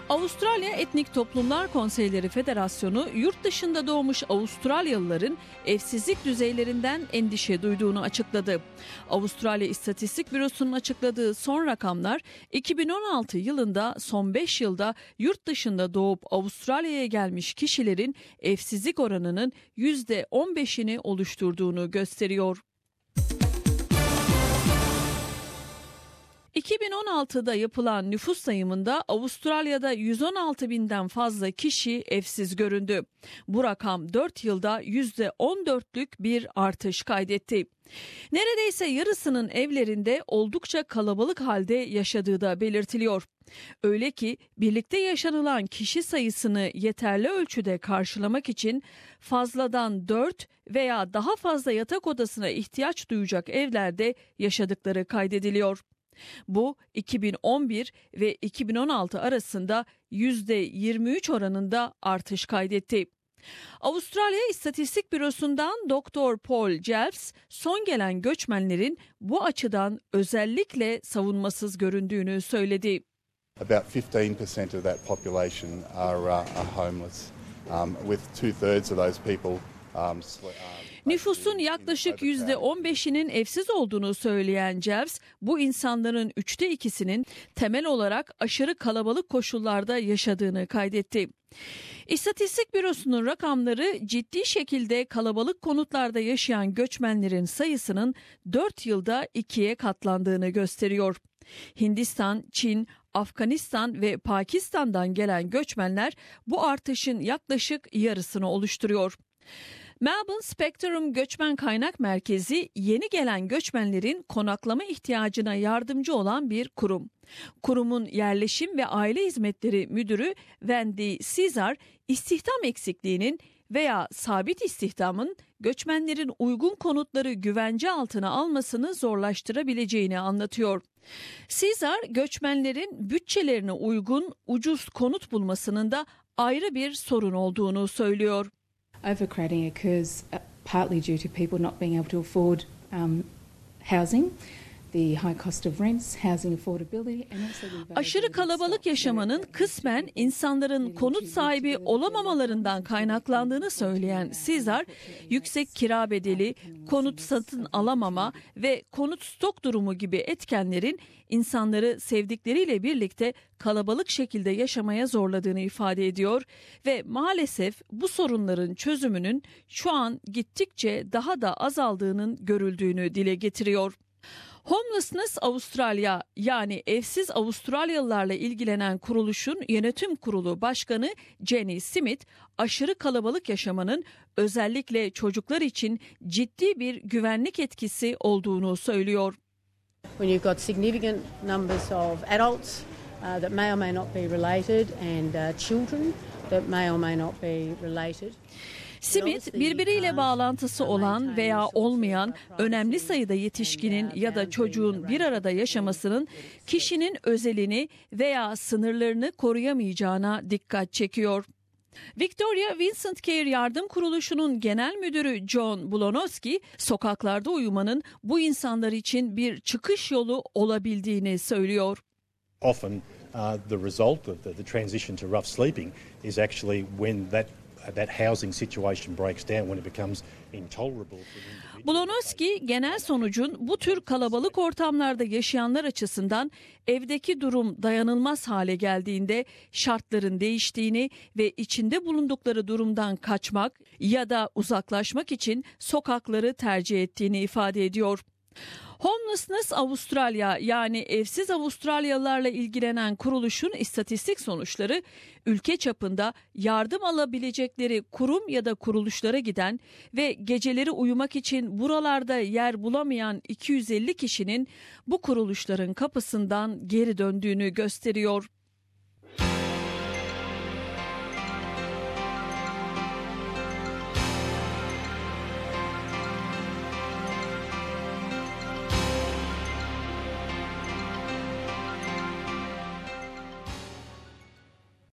Avustralya Etnik Toplumlar Konseyleri Federasyonu, yurt dışında doğmuş Avustralyalıların evsizlik düzeylerinden endişe duyduğunu açıkladı. Avustralya İstatistik Bürosu'nun açıkladığı son rakamlar, 2016 yılında son 5 yılda yurt dışında doğup Avustralya'ya gelmiş kişilerin evsizlik oranının %15'ini oluşturduğunu gösteriyor. 2016'da yapılan nüfus sayımında Avustralya'da 116 binden fazla kişi evsiz göründü. Bu rakam 4 yılda %14'lük bir artış kaydetti. Neredeyse yarısının evlerinde oldukça kalabalık halde yaşadığı da belirtiliyor. Öyle ki birlikte yaşanılan kişi sayısını yeterli ölçüde karşılamak için fazladan 4 veya daha fazla yatak odasına ihtiyaç duyacak evlerde yaşadıkları kaydediliyor. Bu 2011 ve 2016 arasında %23 oranında artış kaydetti. Avustralya İstatistik Bürosu'ndan Dr. Paul Jelfs, son gelen göçmenlerin bu açıdan özellikle savunmasız göründüğünü söyledi. About 15% of that population are homeless, with 2/3 of those people. Nüfusun yaklaşık %15'inin evsiz olduğunu söyleyen Jelfs, bu insanların 2/3'inin temel olarak aşırı kalabalık koşullarda yaşadığını kaydetti. İstatistik Bürosu'nun rakamları ciddi şekilde kalabalık konutlarda yaşayan göçmenlerin sayısının 4 yılda 2'ye katlandığını gösteriyor. Hindistan, Çin, Afganistan ve Pakistan'dan gelen göçmenler bu artışın yaklaşık yarısını oluşturuyor. Melbourne Spectrum Göçmen Kaynak Merkezi, yeni gelen göçmenlerin konaklama ihtiyacına yardımcı olan bir kurum. Kurumun Yerleşim ve Aile Hizmetleri Müdürü Wendy Caesar, istihdam eksikliğinin veya sabit istihdamın göçmenlerin uygun konutları güvence altına almasını zorlaştırabileceğini anlatıyor. Caesar, göçmenlerin bütçelerine uygun ucuz konut bulmasının da ayrı bir sorun olduğunu söylüyor. Overcrowding occurs partly due to people not being able to afford housing, the high cost of rents, housing affordability and also the aşırı kalabalık yaşamanın kısmen insanların konut sahibi olamamalarından kaynaklandığını söyleyen Caesar, yüksek kira bedeli, konut satın alamama ve konut stok durumu gibi etkenlerin insanları sevdikleriyle birlikte kalabalık şekilde yaşamaya zorladığını ifade ediyor ve maalesef bu sorunların çözümünün şu an gittikçe daha da azaldığının görüldüğünü dile getiriyor. Homelessness Australia, yani evsiz Avustralyalılarla ilgilenen kuruluşun yönetim kurulu başkanı Jenny Smith, aşırı kalabalık yaşamanın özellikle çocuklar için ciddi bir güvenlik etkisi olduğunu söylüyor. When you've got significant numbers of adults that may or may not be related and children that may or may not be related. Smith, birbiriyle bağlantısı olan veya olmayan önemli sayıda yetişkinin ya da çocuğun bir arada yaşamasının kişinin özelini veya sınırlarını koruyamayacağına dikkat çekiyor. Victoria Vincent Care Yardım Kuruluşu'nun genel müdürü John Blonowski, sokaklarda uyumanın bu insanlar için bir çıkış yolu olabildiğini söylüyor. Often the result of the transition to rough sleeping is actually when that housing situation breaks down, when it becomes intolerable. Blonowski, genel sonucun bu tür kalabalık ortamlarda yaşayanlar açısından evdeki durum dayanılmaz hale geldiğinde şartların değiştiğini ve içinde bulundukları durumdan kaçmak ya da uzaklaşmak için sokakları tercih ettiğini ifade ediyor. Homelessness Australia, yani evsiz Avustralyalılarla ilgilenen kuruluşun istatistik sonuçları, ülke çapında yardım alabilecekleri kurum ya da kuruluşlara giden ve geceleri uyumak için buralarda yer bulamayan 250 kişinin bu kuruluşların kapısından geri döndüğünü gösteriyor.